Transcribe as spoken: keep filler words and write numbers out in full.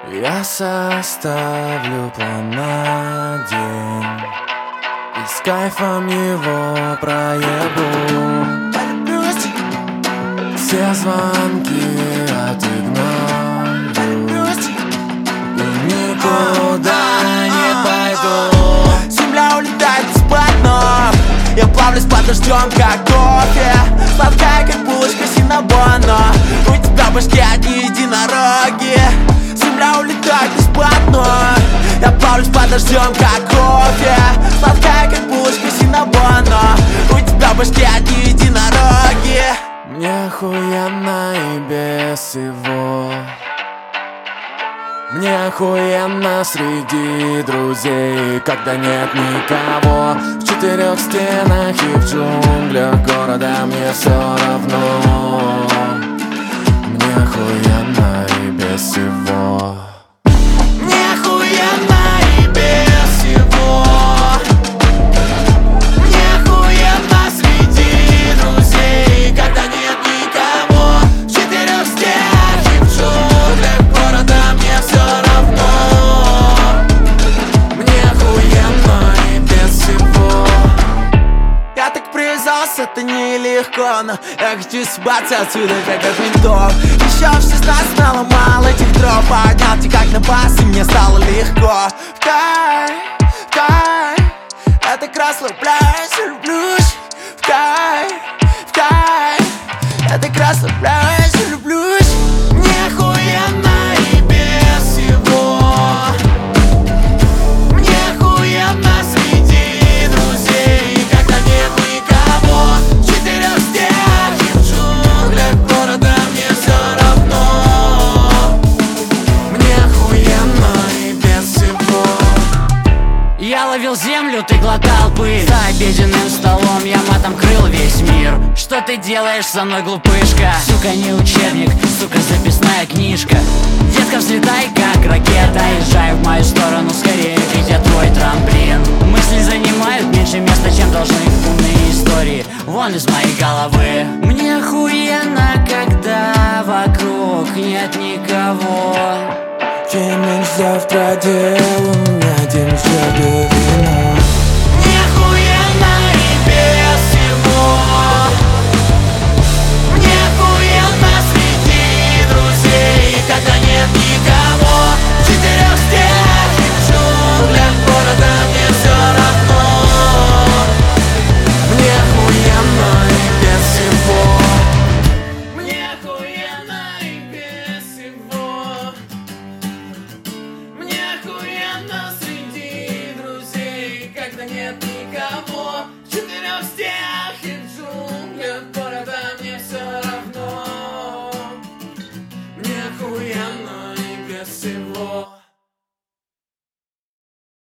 Я составлю план на день и с кайфом его проеду. Все звонки отыгнаю и никуда не пойду. Земля улетает бесплатно, я плавлюсь под дождем, как кофе. Сладкая, как булочка синнабона. У тебя в башке одни единороги. Земля улетает бесплатно, я плавлюсь под дождем, как кофе. Сладкая, как булочка синнабона. У тебя в башке одни единороги. Мне охуенно и без всего. Мне охуенно среди друзей, когда нет никого. В четырех стенах и в джунглях города мне все равно. Мне охуенно и без всего. Мне охуенно и без всего. Мне охуенно среди друзей, когда нет никого. В четырех стенах и в джунглях города мне все равно. Мне охуенно и без всего. Я так привязался, это нелегко, но я хочу съебаться отсюда, как от ментов. Еще в шестнадцать наломал этих дров, поднял тебя как на бас, и мне стало легко. В кайф, в кайф, я так расслабляюсь и люблюсь. В кайф, в кайф, я так расслабляюсь и люблюсь. Мне охуенно и без всего. Мне охуенно среди друзей, когда нет никого. В четырех стенах и в джунглях города мне все равно. Мне охуенно и без всего. Я ловил землю, ты глотал пыль. За обеденным столом я матом крыл весь мир. Что ты делаешь со мной, глупышка? Сука, не учебник, сука, записная книжка. Детка, взлетай, как ракета. Езжай в мою сторону скорее, ведь я твой трамплин. Мысли занимают меньше места, чем должны умные истории вон из моей головы. Мне охуенно, когда вокруг нет никого. Чем меньше завтра дел, у меня день все до вина. Мне охуенно и без всего. Мне охуенно среди друзей, когда нет никого. В четырех стенах и в джунглях города мне все равно. Мне охуенно и без всего. Мне охуенно и без всего. Мне охуенно среди друзей, когда нет никого. В четырех стенах и в джунглях города мне все равно. Мне охуенно и без всего.